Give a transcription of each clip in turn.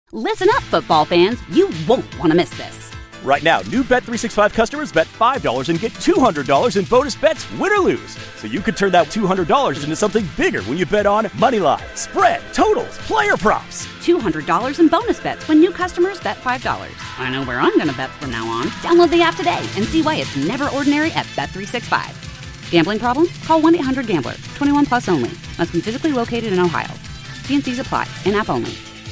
Listen up, football fans. You won't want to miss this. Right now, new Bet365 customers bet $5 and get $200 in bonus bets, win or lose. So you could turn that $200 into something bigger when you bet on moneyline, spread, totals, player props. $200 in bonus bets when new customers bet $5. I know where I'm going to bet from now on. Download the app today and see why it's never ordinary at Bet365. Gambling problem? Call 1-800-GAMBLER. 21 plus only. Must be physically located in Ohio. T&Cs apply. In-app only.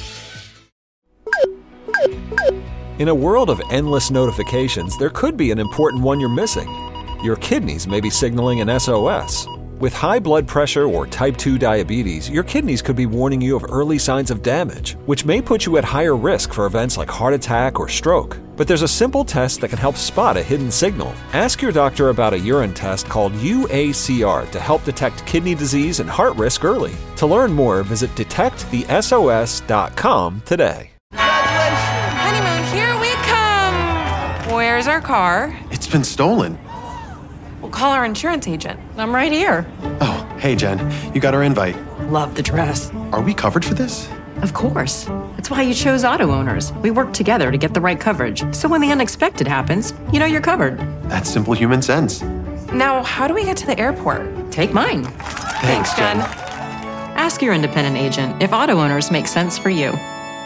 In a world of endless notifications, there could be an important one you're missing. Your kidneys may be signaling an SOS. With high blood pressure or type 2 diabetes, your kidneys could be warning you of early signs of damage, which may put you at higher risk for events like heart attack or stroke. But there's a simple test that can help spot a hidden signal. Ask your doctor about a urine test called UACR to help detect kidney disease and heart risk early. To learn more, visit detectthesos.com today. Honeymoon, here we come. Where's our car? It's been stolen. We'll call our insurance agent. I'm right here. Oh, hey, Jen. You got our invite. Love the dress. Are we covered for this? Of course. That's why you chose Auto Owners. We work together to get the right coverage. So when the unexpected happens, you know you're covered. That's simple human sense. Now, how do we get to the airport? Take mine. Thanks, Jen. Ask your independent agent if Auto Owners make sense for you.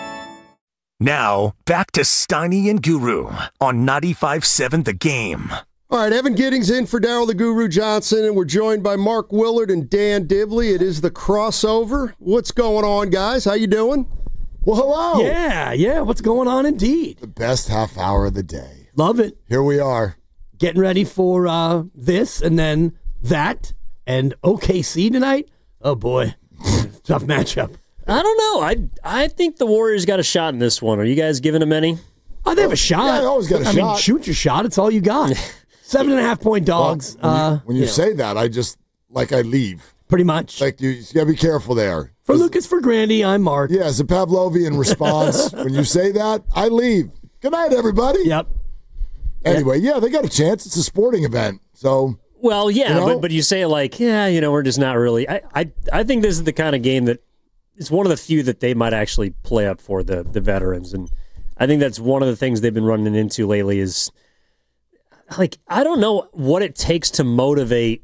Now, back to Steiny and Guru on 95.7 The Game. All right, Evan Giddings in for Daryl the Guru Johnson, and we're joined by Mark Willard and Dan Dibley. It is the crossover. What's going on, guys? How you doing? Well, hello. Yeah. What's going on indeed? The best half hour of the day. Love it. Here we are. Getting ready for this and then that and OKC tonight. Oh, boy. Tough matchup. I don't know. I think the Warriors got a shot in this one. Are you guys giving them any? Oh, they have a shot. Yeah, they always got a shot. I mean, shoot your shot. It's all you got. 7.5-point dogs. Well, when you say that, I leave. Pretty much. Like, you got to be careful there. For Lucas for Grandy, I'm Mark. Yeah, it's a Pavlovian response. When you say that, I leave. Good night, everybody. Yep. Anyway, yeah, they got a chance. It's a sporting event. So. Well, yeah, you know? but you say it like, we're just not really. I think this is the kind of game that it's one of the few that they might actually play up for the veterans. And I think that's one of the things they've been running into lately is, like, I don't know what it takes to motivate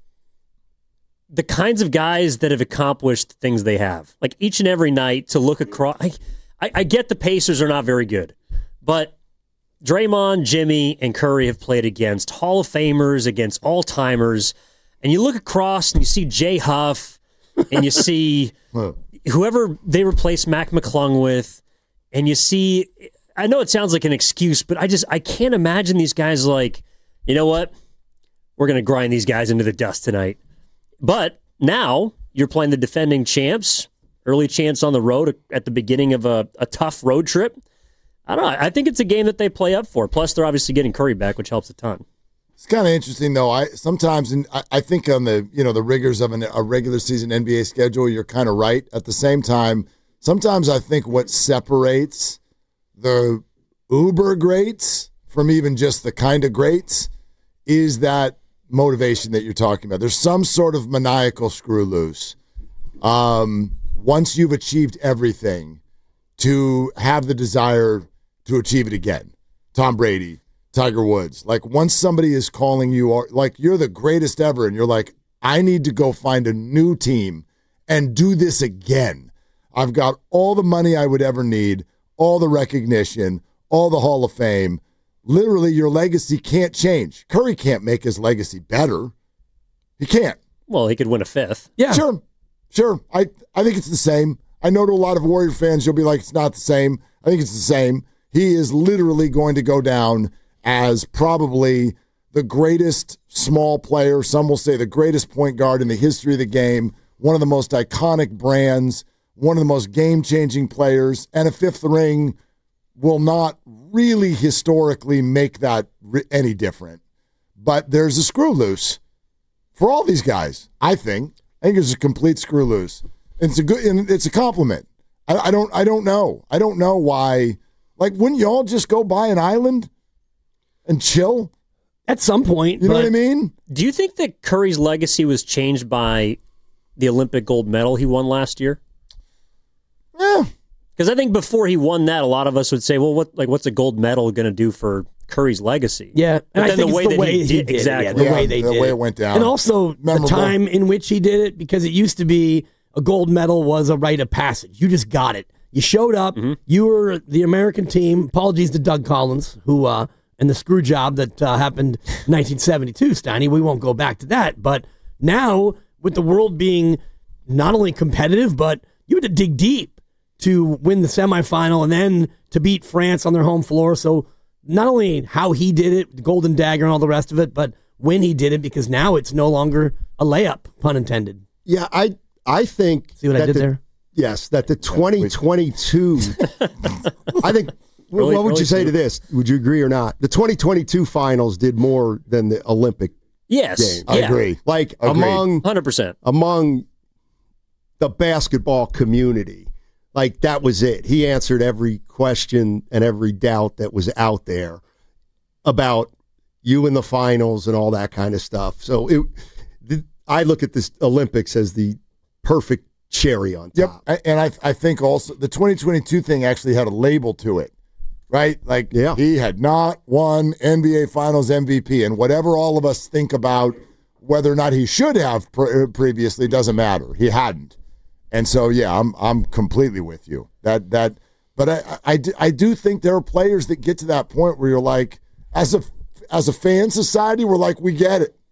the kinds of guys that have accomplished things they have. Like, each and every night to look across. I get the Pacers are not very good, but Draymond, Jimmy, and Curry have played against Hall of Famers, against all-timers, and you look across and you see Jay Huff, and you see whoever they replaced Mac McClung with, and you see, I know it sounds like an excuse, but I can't imagine these guys like, you know what? We're going to grind these guys into the dust tonight. But now you're playing the defending champs, early chance on the road at the beginning of a tough road trip. I don't know. I think it's a game that they play up for. Plus, they're obviously getting Curry back, which helps a ton. It's kind of interesting, though. I think on the rigors of a regular season NBA schedule, you're kind of right. At the same time, sometimes I think what separates the uber greats from even just the kind of greats is that motivation that you're talking about. There's some sort of maniacal screw loose. Once you've achieved everything, to have the desire to achieve it again. Tom Brady, Tiger Woods. Like, once somebody is calling you, like, you're the greatest ever, and you're like, I need to go find a new team and do this again. I've got all the money I would ever need, all the recognition, all the Hall of Fame. Literally, your legacy can't change. Curry can't make his legacy better. He can't. Well, he could win a fifth. Yeah. Sure. I think it's the same. I know to a lot of Warrior fans, you'll be like, it's not the same. I think it's the same. He is literally going to go down as probably the greatest small player. Some will say the greatest point guard in the history of the game, one of the most iconic brands, one of the most game-changing players, and a fifth ring will not really historically make that any different. But there's a screw loose for all these guys, I think. I think it's a complete screw loose. It's a compliment. I don't know. I don't know why. Like, wouldn't you all just go buy an island and chill? At some point. You know what I mean? Do you think that Curry's legacy was changed by the Olympic gold medal he won last year? Yeah, Because I think before he won that, a lot of us would say, well, what's a gold medal going to do for Curry's legacy? Yeah, but and then I think the way it's the that way he did it. exactly. Yeah, the way they did the way it went down. And also Memorable. the time in which he did it, because it used to be a gold medal was a rite of passage. You just got it. You showed up. Mm-hmm. You were the American team. Apologies to Doug Collins, who and the screw job that happened in 1972, Steiny. We won't go back to that. But now, with the world being not only competitive, but you had to dig deep to win the semifinal and then to beat France on their home floor. So not only how he did it, the Golden Dagger and all the rest of it, but when he did it, because now it's no longer a layup, pun intended. Yeah, I think. See what I did there? Yes, that the 2022. I think. What would you say to this? Would you agree or not? The 2022 finals did more than the Olympic Yes. games. I agree. Like Agreed. among 100%. among the basketball community, like that was it. He answered every question and every doubt that was out there about you in the finals and all that kind of stuff. So I look at this Olympics as the perfect cherry on top. Yep, and I think also the 2022 thing actually had a label to it, right? Like he had not won NBA Finals MVP, and whatever all of us think about whether or not he should have previously doesn't matter. He hadn't, and so yeah, I'm completely with you. But I do think there are players that get to that point where you're like, as a fan society, we're like, we get it,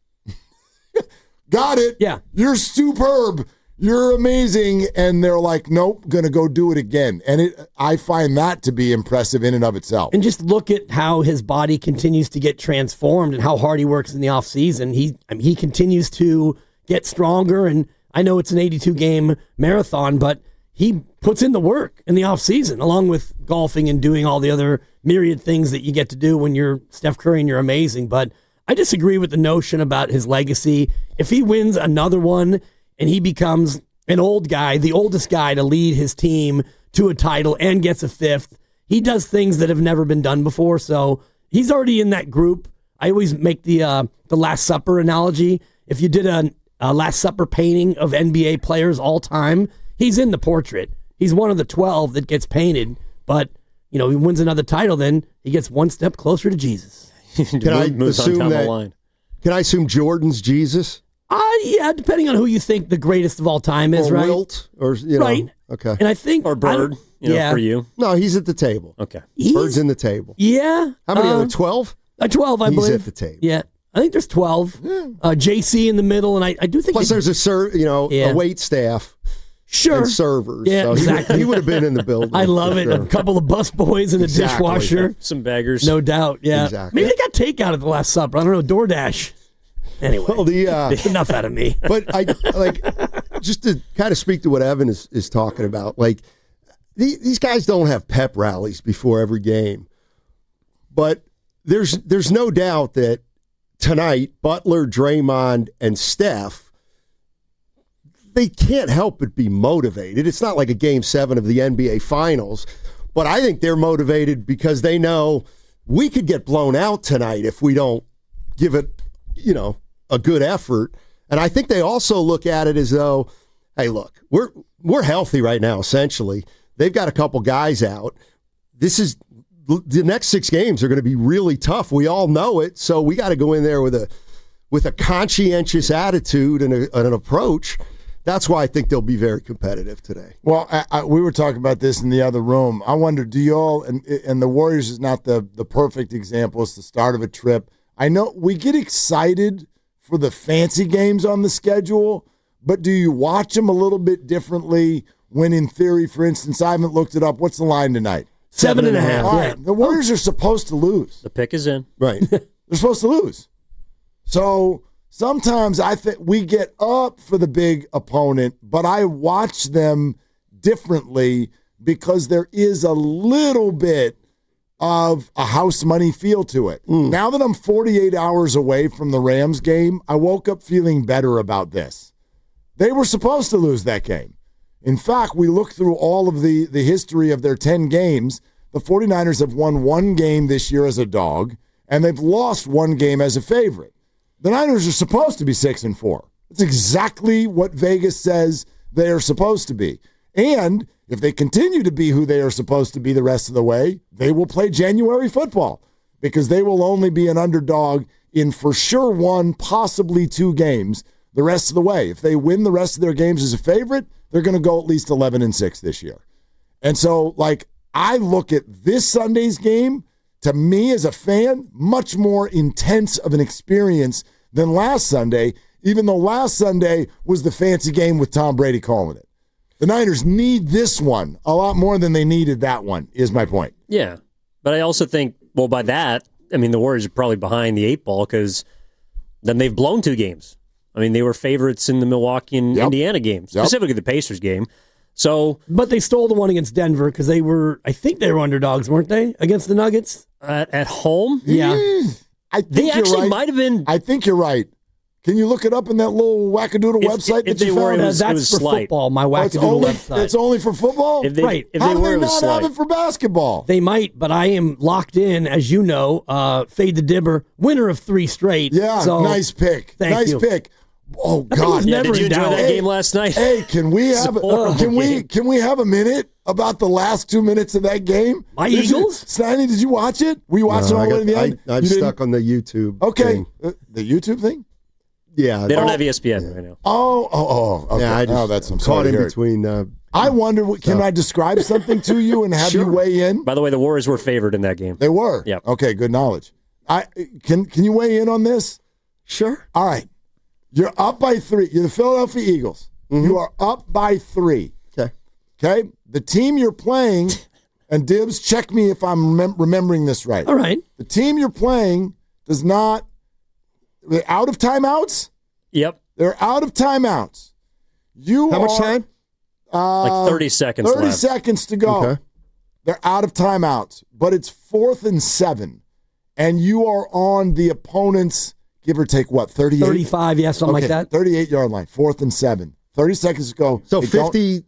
got it. Yeah, you're superb. You're amazing, and they're like, nope, gonna go do it again. And I find that to be impressive in and of itself. And just look at how his body continues to get transformed and how hard he works in the offseason. He continues to get stronger, and I know it's an 82-game marathon, but he puts in the work in the offseason, along with golfing and doing all the other myriad things that you get to do when you're Steph Curry and you're amazing. But I disagree with the notion about his legacy. If he wins another one and he becomes an old guy, the oldest guy to lead his team to a title and gets a fifth, he does things that have never been done before. So he's already in that group. I always make the Last Supper analogy. If you did a Last Supper painting of NBA players all time, he's in the portrait. He's one of the 12 that gets painted. But, he wins another title, then he gets one step closer to Jesus. Can I assume Jordan's Jesus? Yeah, depending on who you think the greatest of all time is, or right? Wilt, or right. Okay. And I think or Bird, for you. No, he's at the table. Okay. Bird's in the table. Yeah. How many other 12? 12, I believe. He's at the table. Yeah. I think there's 12. JC in the middle, and I do think plus there's a wait staff. Sure. And servers. Yeah, so exactly. He would have been in the building. I love it. Sure. A couple of bus boys and a dishwasher. Some baggers. No doubt, yeah. Exactly. Maybe they got takeout at the Last Supper. I don't know, DoorDash. Anyway, enough out of me. But I just to kind of speak to what Evan is talking about, like these guys don't have pep rallies before every game. But there's no doubt that tonight, Butler, Draymond, and Steph, they can't help but be motivated. It's not like a Game 7 of the NBA Finals, but I think they're motivated because they know we could get blown out tonight if we don't give it, a good effort. And I think they also look at it as though, hey, look, we're healthy right now, essentially. They've got a couple guys out. The next 6 games are going to be really tough. We all know it, so we got to go in there with a conscientious attitude and an approach. That's why I think they'll be very competitive today. Well, we were talking about this in the other room. I wonder, do you all, and the Warriors is not the perfect example. It's the start of a trip. I know we get excited for the fancy games on the schedule, but do you watch them a little bit differently when, in theory, for instance, I haven't looked it up. What's the line tonight? 7.5. All right. The Warriors are supposed to lose. The pick is in. Right. They're supposed to lose. So sometimes I think we get up for the big opponent, but I watch them differently because there is a little bit of a house money feel to it. Now that I'm 48 hours away from the Rams game, I woke up feeling better about this. They were supposed to lose that game. In fact, we looked through all of the history of their 10 games. The 49ers have won 1 game this year as a dog, and they've lost 1 game as a favorite. The Niners are supposed to be 6-4. That's exactly what Vegas says they are supposed to be. And if they continue to be who they are supposed to be the rest of the way, they will play January football because they will only be an underdog in for sure 1, possibly 2 games the rest of the way. If they win the rest of their games as a favorite, they're going to go at least 11-6 this year. And so, I look at this Sunday's game, to me as a fan, much more intense of an experience than last Sunday, even though last Sunday was the fancy game with Tom Brady calling it. The Niners need this one a lot more than they needed that one, is my point. Yeah. But I also think, by that, the Warriors are probably behind the 8 ball because then they've blown 2 games. They were favorites in the Milwaukee and Indiana game, specifically the Pacers game. But they stole the one against Denver because I think they were underdogs, weren't they, against the Nuggets? At home? Yeah. I think they actually might have been. I think you're right. Can you look it up in that little wackadoodle website if that you found? That's it was for slight. football, my wackadoodle website. It's only for football? If they, right. If How they do were, they it was not slight. have it for basketball? They might, but I am locked in, as you know, Fade the Dibber, winner of 3 straight. Yeah, so, nice pick. Thank you. Pick. Oh God! Yeah, did you enjoy that game last night? Hey, can we have can we have a minute about the last 2 minutes of that game? My Eagles? Steiny, did you watch it? Were you watching all the way to the end? I'm stuck on the YouTube. Okay, thing. The YouTube thing. Yeah, they don't have ESPN right now. Okay. Yeah, I just that's I'm caught sorry to in hear it. between. I wonder, can I describe something to you and have you weigh in? By the way, the Warriors were favored in that game. They were. Yeah. Okay, good knowledge. Can you weigh in on this? Sure. All right. You're up by 3. You're the Philadelphia Eagles. Mm-hmm. You are up by 3. Okay? The team you're playing, and Dibs, check me if I'm remembering this right. All right. The team you're playing does not – they're out of timeouts? Yep. They're out of timeouts. How much time? Like 30 seconds 30 left. seconds to go. Okay. They're out of timeouts, but it's 4th and 7, and you are on the opponent's – give or take, 38? 35, yeah, something like that. 38-yard line, 4th and 7. 30 seconds to go. So 52,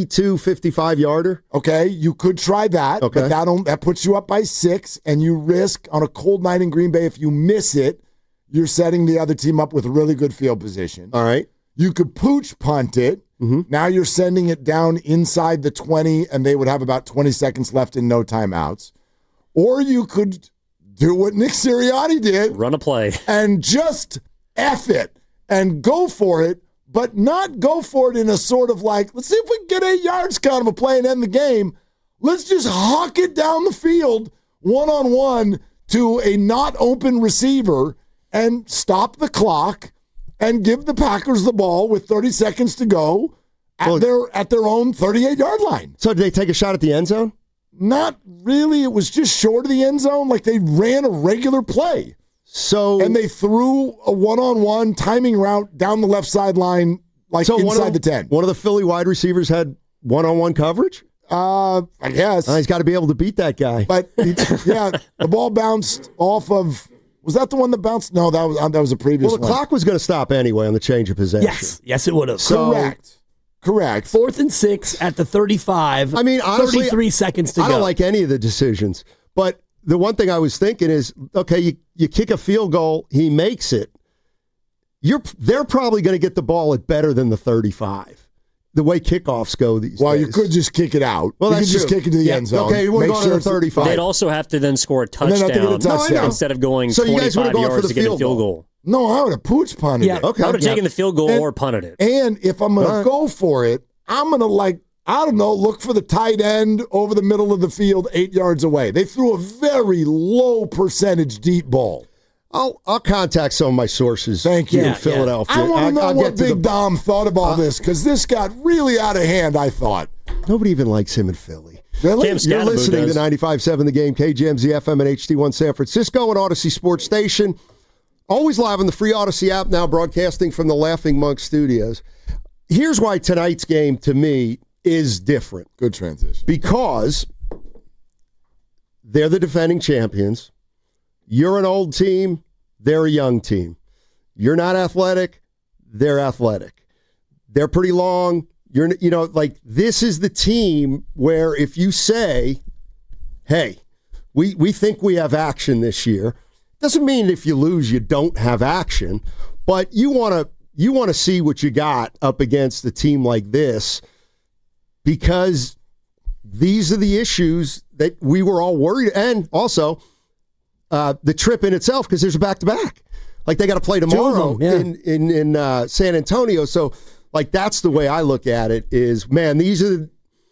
55-yarder? Okay, you could try that, but that puts you up by 6, and you risk, on a cold night in Green Bay, if you miss it, you're setting the other team up with a really good field position. All right. You could pooch punt it. Mm-hmm. Now you're sending it down inside the 20, and they would have about 20 seconds left and no timeouts. Or you could do what Nick Sirianni did. Run a play. And just F it and go for it, but not go for it in a sort of let's see if we can get 8 yards kind of a play and end the game. Let's just hawk it down the field one-on-one to a not open receiver and stop the clock and give the Packers the ball with 30 seconds to go at their own 38-yard line. So did they take a shot at the end zone? Not really. It was just short of the end zone. They ran a regular play. And they threw a one-on-one timing route down the left sideline, inside the 10. One of the Philly wide receivers had one-on-one coverage? I guess. He's got to be able to beat that guy. But, the ball bounced off of – was that the one that bounced? No, that was a previous one. Well, the clock was going to stop anyway on the change of possession. Yes, it would have. Correct. 4th and 6 at the 35. Honestly, 33 seconds to go. I don't like any of the decisions. But the one thing I was thinking is, okay, you kick a field goal, he makes it. They're probably going to get the ball at better than the 35. The way kickoffs go these days. Well, you could just kick it out. Well, you could just kick it to the end zone. Okay, we're going to the 35. They'd also have to then score a touchdown instead of going 25 yards to get a field goal. No, I would have pooch punted it. Okay. I would have taken the field goal or punted it. And if I'm going to go for it, I'm going to, look for the tight end over the middle of the field 8 yards away. They threw a very low percentage deep ball. I'll contact some of my sources. Thank you. In Philadelphia. I want to know what Big Dom thought about this, because this got really out of hand, I thought. Nobody even likes him in Philly. Really? You're listening to 95.7 The Game, KGMZ FM and HD1 San Francisco and Odyssey Sports Station. Always live on the free Odyssey app, now broadcasting from the Laughing Monk Studios. Here's why tonight's game, to me, is different. Good transition. Because they're the defending champions. You're an old team. They're a young team. You're not athletic. They're athletic. They're pretty long. This is the team where if you say, hey, we think we have action this year, doesn't mean if you lose you don't have action, but you want to see what you got up against a team like this, because these are the issues that we were all worried, and also the trip in itself, because there's a back-to-back. Like, they got to play tomorrow in San Antonio. So, like, that's the way I look at it is, man, these are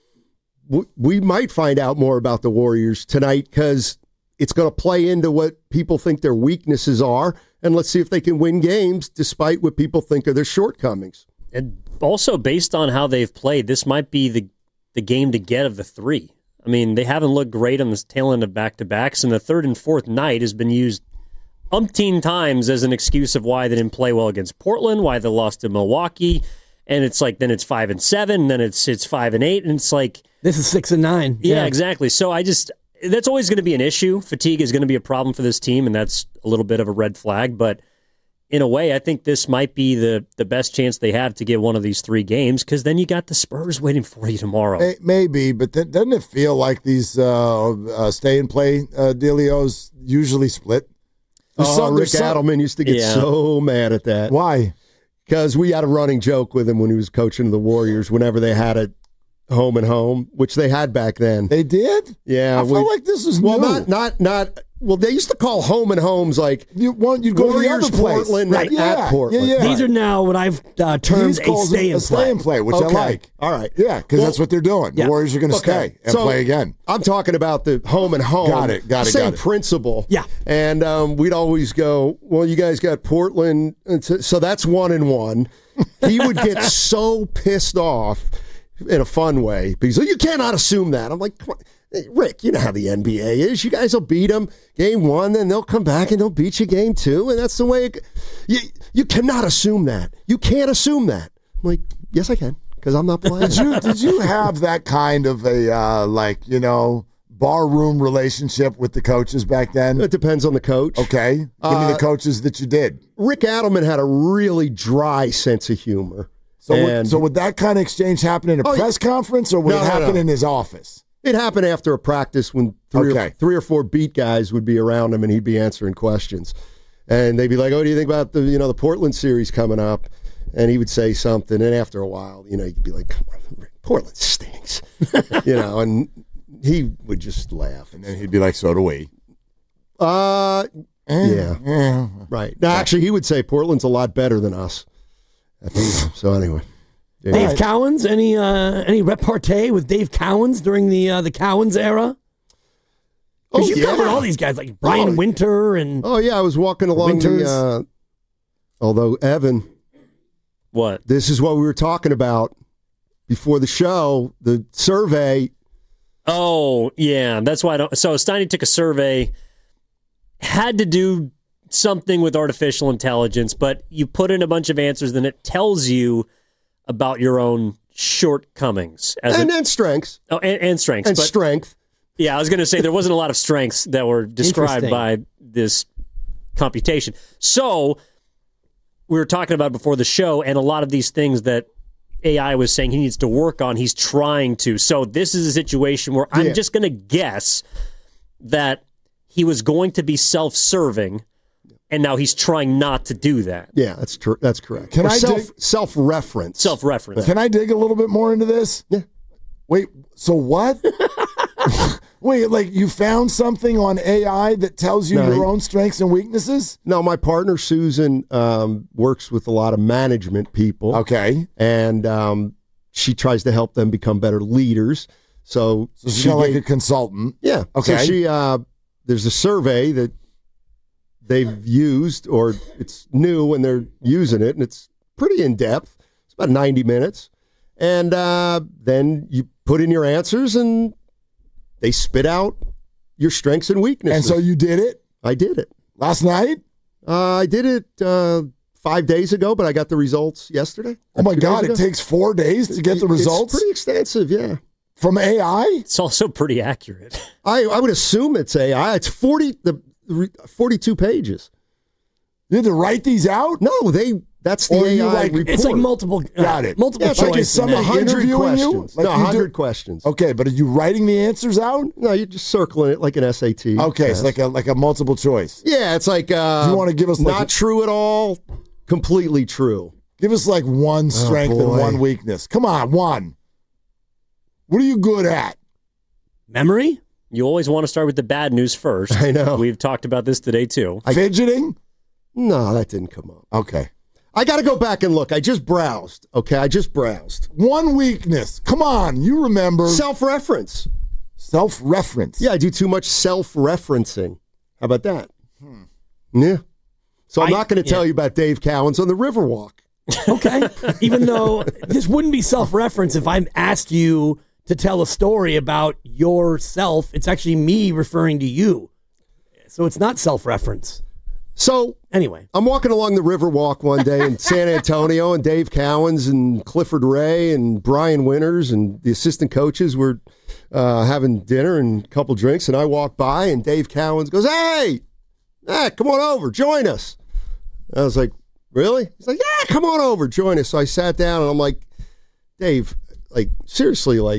we might find out more about the Warriors tonight because it's going to play into what people think their weaknesses are, and let's see if they can win games despite what people think are their shortcomings. And also, based on how they've played, this might be the game to get of the three. I mean, they haven't looked great on the tail end of back-to-backs, and the third and fourth night has been used umpteen times as an excuse of why they didn't play well against Portland, why they lost to Milwaukee, and it's like then it's 5-7, and then it's 5-8, and it's like this is 6-9. Yeah, exactly. So that's always going to be an issue. Fatigue is going to be a problem for this team, and that's a little bit of a red flag. But in a way, I think this might be the best chance they have to get one of these three games, because then you got the Spurs waiting for you tomorrow. Maybe, but doesn't it feel like these stay-and-play dealios usually split? Rick Adelman used to get so mad at that. Why? Because we had a running joke with him when he was coaching the Warriors whenever they had a home and home, which they had back then. They did? Yeah. I felt like this is new. Not. Well, they used to call home and homes like you'd go Warriors, to the other place. Portland, right. at Portland. Yeah. These are now what I've termed a stay-and-play. Which I like. All right. Yeah, because that's what they're doing. The Warriors are going to stay and play again. I'm talking about the home and home. Got it. Same principle. Yeah. And we'd always go, well, you guys got Portland, so that's 1-1. He would get so pissed off in a fun way because you cannot assume that. I'm like, come on. Hey, Rick, you know how the NBA is. You guys will beat them game one, then they'll come back and they'll beat you game two, and that's the way you cannot assume that. You can't assume that. I'm like, yes, I can, because I'm not playing. Did you have that kind of a barroom relationship with the coaches back then? It depends on the coach. Okay, give me the coaches that you did. Rick Adelman had a really dry sense of humor. So would that kind of exchange happen in a press conference, or would it happen in his office? It happened after a practice when three or four beat guys would be around him and he'd be answering questions. And they'd be like, oh, what do you think about the Portland series coming up? And he would say something. And after a while, he'd be like, come on, Portland stinks. And he would just laugh. And then he'd be like, so do we. Yeah. Right. No, actually, he would say Portland's a lot better than us. So anyway. Dave Cowens, any repartee with Dave Cowens during the Cowens era? Because you covered all these guys like Brian Winter and. Oh yeah, I was walking along although Evan, what? This is what we were talking about before the show. The survey. Oh yeah, that's why I don't. So Steiny took a survey, had to do something with artificial intelligence, but you put in a bunch of answers, then it tells you about your own shortcomings and strengths. Oh, and strengths. And strength. Yeah, I was going to say there wasn't a lot of strengths that were described by this computation. So we were talking about before the show, and a lot of these things that AI was saying he needs to work on, he's trying to. So this is a situation where I'm just going to guess that he was going to be self-serving, and now he's trying not to do that. Yeah, that's true. That's correct. Can I self-reference? Self-reference. Can I dig a little bit more into this? Yeah. Wait, so what? Wait, like you found something on AI that tells you your own strengths and weaknesses? No, my partner Susan works with a lot of management people. Okay. And she tries to help them become better leaders. So she's kind of like a consultant. Yeah. Okay. So she there's a survey that they've used, or it's new and they're using it, and it's pretty in-depth. It's about 90 minutes. And then you put in your answers, and they spit out your strengths and weaknesses. And so you did it? I did it. Last night? I did it 5 days ago, but I got the results yesterday. Oh, my God. It takes 4 days to get the results? It's pretty extensive, yeah. From AI? It's also pretty accurate. I would assume it's AI. It's 42 pages. You had to write these out? No, that's the AI report. It's like multiple. Got it. Multiple choice. Like somebody 100 questions. Like 100 questions. Okay, but are you writing the answers out? No, you're just circling it like an SAT. Okay, it's like a multiple choice. Yeah, it's like. Do you want to give us not true at all? Completely true. Give us like one strength and one weakness. Come on, one. What are you good at? Memory? You always want to start with the bad news first. I know. We've talked about this today, too. Fidgeting? No, that didn't come up. Okay. I got to go back and look. I just browsed. Okay, I just browsed. One weakness. Come on, you remember. Self-reference. Self-reference. Yeah, I do too much self-referencing. How about that? Yeah. So I'm not going to tell you about Dave Cowens on the Riverwalk. Okay. Even though this wouldn't be self-reference if I asked you to tell a story about yourself. It's actually me referring to you. So it's not self-reference. So anyway, I'm walking along the Riverwalk one day in San Antonio, and Dave Cowens and Clifford Ray and Brian Winters and the assistant coaches were having dinner and a couple drinks, and I walk by, and Dave Cowens goes, hey, come on over, join us. I was like, really? He's like, yeah, come on over, join us. So I sat down, and I'm like, Dave, like, seriously, like,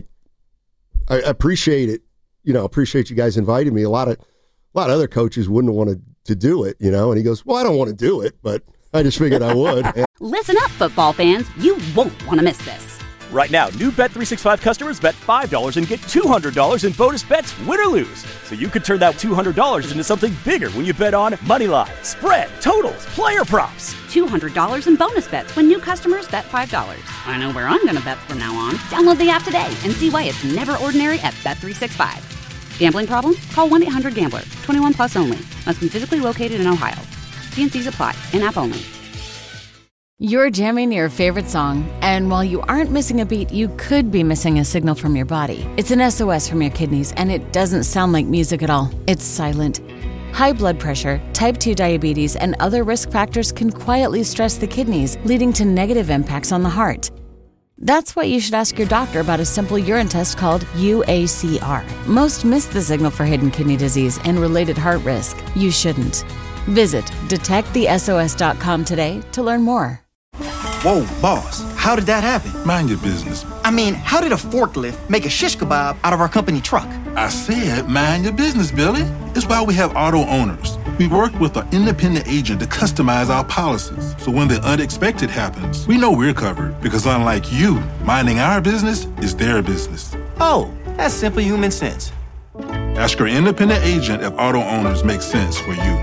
I appreciate it. You know, appreciate you guys inviting me. A lot of other coaches wouldn't want to do it, you know. And he goes, well, I don't want to do it, but I just figured I would. Listen up, football fans. You won't want to miss this. Right now, new Bet365 customers bet $5 and get $200 in bonus bets, win or lose. So you could turn that $200 into something bigger when you bet on Moneyline, spread, totals, player props. $200 in bonus bets when new customers bet $5. I know where I'm going to bet from now on. Download the app today and see why it's never ordinary at Bet365. Gambling problem? Call 1-800-GAMBLER. 21 plus only. Must be physically located in Ohio. T&Cs apply. In-app only. You're jamming your favorite song, and while you aren't missing a beat, you could be missing a signal from your body. It's an SOS from your kidneys, and it doesn't sound like music at all. It's silent. High blood pressure, type 2 diabetes, and other risk factors can quietly stress the kidneys, leading to negative impacts on the heart. That's why you should ask your doctor about a simple urine test called UACR. Most miss the signal for hidden kidney disease and related heart risk. You shouldn't. Visit detectthesos.com today to learn more. Whoa, boss, how did that happen? Mind your business. I mean, how did a forklift make a shish kebab out of our company truck? I said mind your business, Billy. It's why we have auto owners. We work with an independent agent to customize our policies. So when the unexpected happens, we know we're covered. Because unlike you, minding our business is their business. Oh, that's simple human sense. Ask your independent agent if auto owners make sense for you.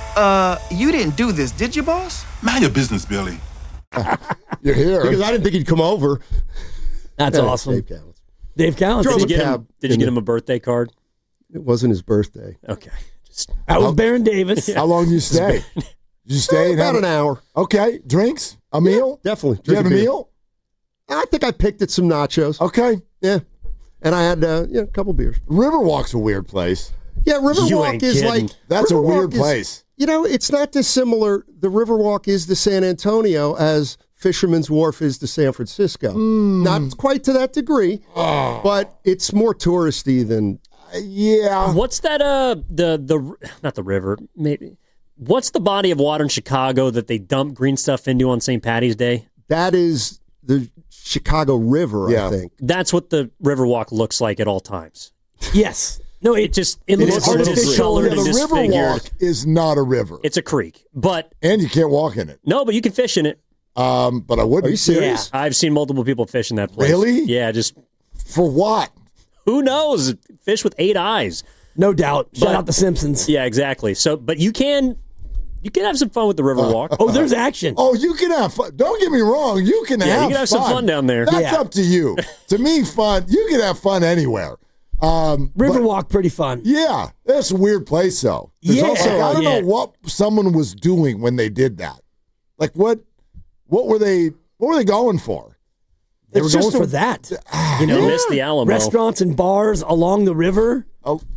You didn't do this, did you, boss? Mind your business, Billy. You're here. Because I didn't think he'd come over. That's awesome. Dave Cowens. Dave Cowens. Drove Did a you cab. get him a birthday card? It wasn't his birthday. Okay. That was Baron Davis. How long did you stay? Did you stay? About an hour. Okay. Drinks? A meal? Definitely. Did you have a meal? I think I picked at some nachos. Okay. Yeah. And I had a couple beers. Riverwalk's a weird place. Yeah, Riverwalk is kidding. like... That's a weird Riverwalk is- place. You know, it's not dissimilar. The Riverwalk is to San Antonio as Fisherman's Wharf is to San Francisco. Not quite to that degree, but it's more touristy than... Yeah. What's that? The not the river. Maybe. What's the body of water in Chicago that they dump green stuff into on St. Patty's Day? That is the Chicago River, I think. That's what the Riverwalk looks like at all times. Yes. No, it looks is artificial. Yeah, the Riverwalk is not a river. It's a creek, but and you can't walk in it. No, but you can fish in it. But I wouldn't. Are you serious? Yeah, I've seen multiple people fish in that place. Really? Yeah, just for what? Who knows? Fish with 8 eyes. No doubt. Shout out the Simpsons. Yeah, exactly. So, but you can have some fun with the Riverwalk. Oh, there's action. Oh, you can have fun. Don't get me wrong. You can have some fun down there. That's up to you. To me, fun. You can have fun anywhere. Riverwalk, pretty fun. Yeah, that's a weird place, though. There's also, I don't know what someone was doing when they did that. Like, what were they going for? They were going for that. You know, missed the Alamo. Restaurants and bars along the river,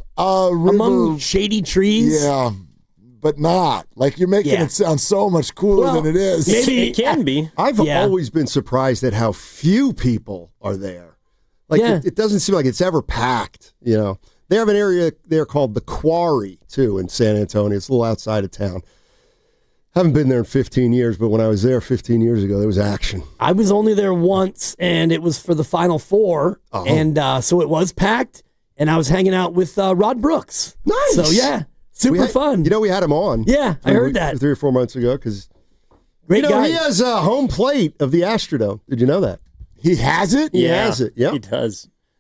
among shady trees. Yeah, but not. Like, you're making it sound so much cooler than it is. Maybe it can be. I've always been surprised at how few people are there. Like, it doesn't seem like it's ever packed, you know. They have an area there called the Quarry, too, in San Antonio. It's a little outside of town. Haven't been there in 15 years, but when I was there 15 years ago, there was action. I was only there once, and it was for the Final Four, and so it was packed, and I was hanging out with Rod Brooks. Nice. So, yeah, super fun. You know, we had him on. Yeah, I heard that. 3 or 4 months ago, because great guy. He has a home plate of the Astrodome. Did you know that? He has it? He has it, yeah. He does.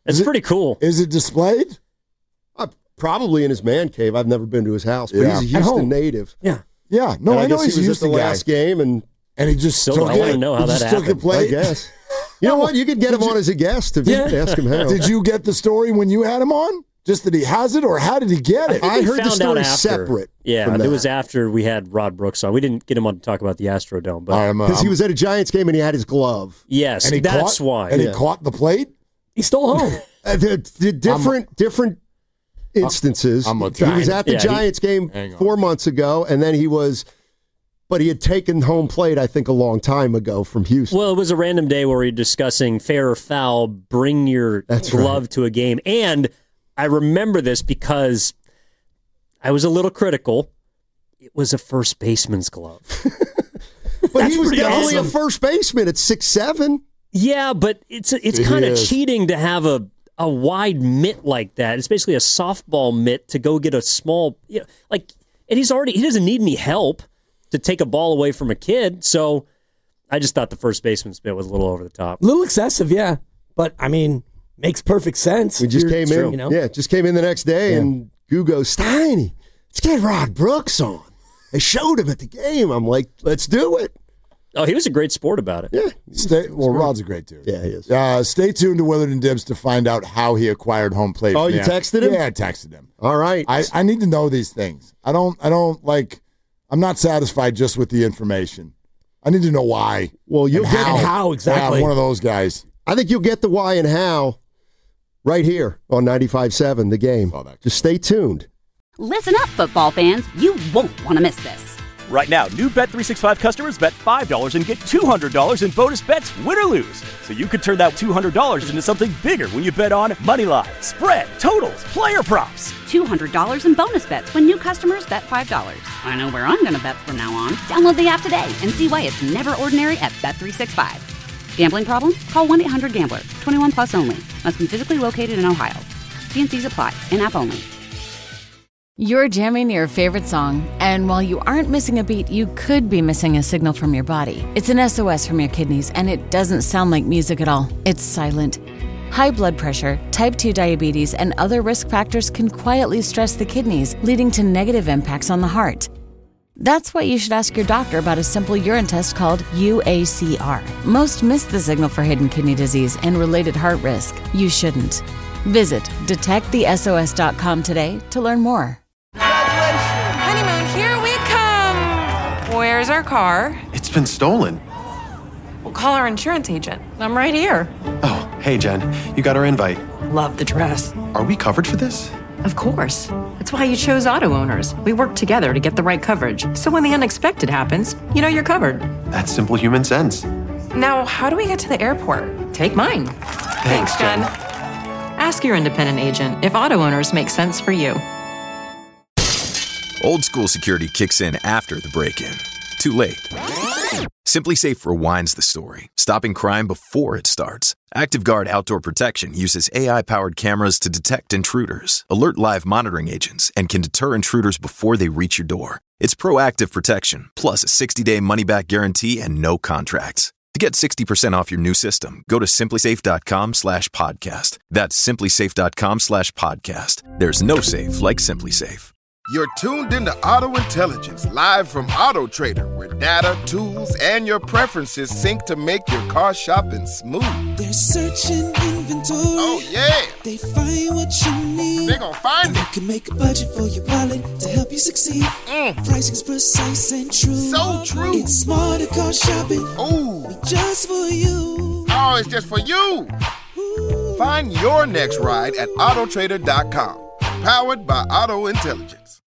It's pretty cool. Is it displayed? Probably in his man cave. I've never been to his house, but he's a Houston native. Yeah. Yeah. No, I know guess he's a he was Houston at the guy. last game, and he just Still don't want to know how that happened. I guess. You know what? You could get him on as a guest if you ask him how. Did you get the story when you had him on? Just that he has it, or how did he get it? I heard the story after. separate. Yeah, from it that. was after we had Rod Brooks on. We didn't get him on to talk about the Astrodome, but because he was at a Giants game and he had his glove. Yes, and he that's caught, why. And he caught the plate. He stole home. Different instances. He was at the Giants game 4 months ago, and then but he had taken home plate, I think, a long time ago from Houston. Well, it was a random day where we were discussing fair or foul, bring your glove to a game. And I remember this because I was a little critical. It was a first baseman's glove. But he was definitely a first baseman at 6'7". Yeah, but it's kind of cheating to have a wide mitt like that. It's basically a softball mitt to go get a small, and he doesn't need any help to take a ball away from a kid. So I just thought the first baseman's mitt was a little over the top. A little excessive, yeah. But, I mean, makes perfect sense. We just came in. Yeah, just came in the next day, and Goo goes, Steiny, let's get Rod Brooks on. They showed him at the game. I'm like, let's do it. Oh, he was a great sport about it. Yeah. Rod's a great dude. Yeah, he is. Stay tuned to Willard and Dibs to find out how he acquired home plate. Oh, you texted him? Yeah, I texted him. All right. I need to know these things. I'm not satisfied just with the information. I need to know why. Well, you'll get how exactly. Yeah, I'm one of those guys. I think you'll get the why and how right here on 95.7 The Game. Just stay tuned. Listen up, football fans. You won't want to miss this. Right now, new Bet365 customers bet $5 and get $200 in bonus bets, win or lose. So you could turn that $200 into something bigger when you bet on Moneyline, spread, totals, player props. $200 in bonus bets when new customers bet $5. I know where I'm going to bet from now on. Download the app today and see why it's never ordinary at Bet365. Gambling problem? Call 1-800-GAMBLER. 21 plus only. Must be physically located in Ohio. T&Cs apply. In-app only. You're jamming your favorite song, and while you aren't missing a beat, you could be missing a signal from your body. It's an SOS from your kidneys, and it doesn't sound like music at all. It's silent. High blood pressure, type 2 diabetes, and other risk factors can quietly stress the kidneys, leading to negative impacts on the heart. That's why you should ask your doctor about a simple urine test called UACR. Most miss the signal for hidden kidney disease and related heart risk. You shouldn't. Visit detectthesos.com today to learn more. Honeymoon, here we come. Where's our car? It's been stolen. We'll call our insurance agent. I'm right here. Oh, hey, Jen. You got our invite. Love the dress. Are we covered for this? Of course. That's why you chose Auto Owners. We work together to get the right coverage. So when the unexpected happens, you know you're covered. That's simple human sense. Now, how do we get to the airport? Take mine. Thanks, Jen. Ask your independent agent if Auto Owners make sense for you. Old school security kicks in after the break-in. Too late. Simply Safe rewinds the story, stopping crime before it starts. ActiveGuard Outdoor Protection uses AI-powered cameras to detect intruders, alert live monitoring agents, and can deter intruders before they reach your door. It's proactive protection, plus a 60-day money-back guarantee and no contracts. To get 60% off your new system, go to simplysafe.com/podcast. That's simplysafe.com/podcast. There's no safe like Simply Safe. You're tuned into Auto Intelligence, live from Auto Trader, where data, tools, and your preferences sync to make your car shopping smooth. They're searching inventory. Oh, yeah. They find what you need. They're gonna find it. You can make a budget for your wallet to help you succeed. Pricing's precise and true. So true. It's smarter car shopping. Ooh. Just for you. Oh, it's just for you. Ooh. Find your next ride at autotrader.com. Powered by Auto Intelligence.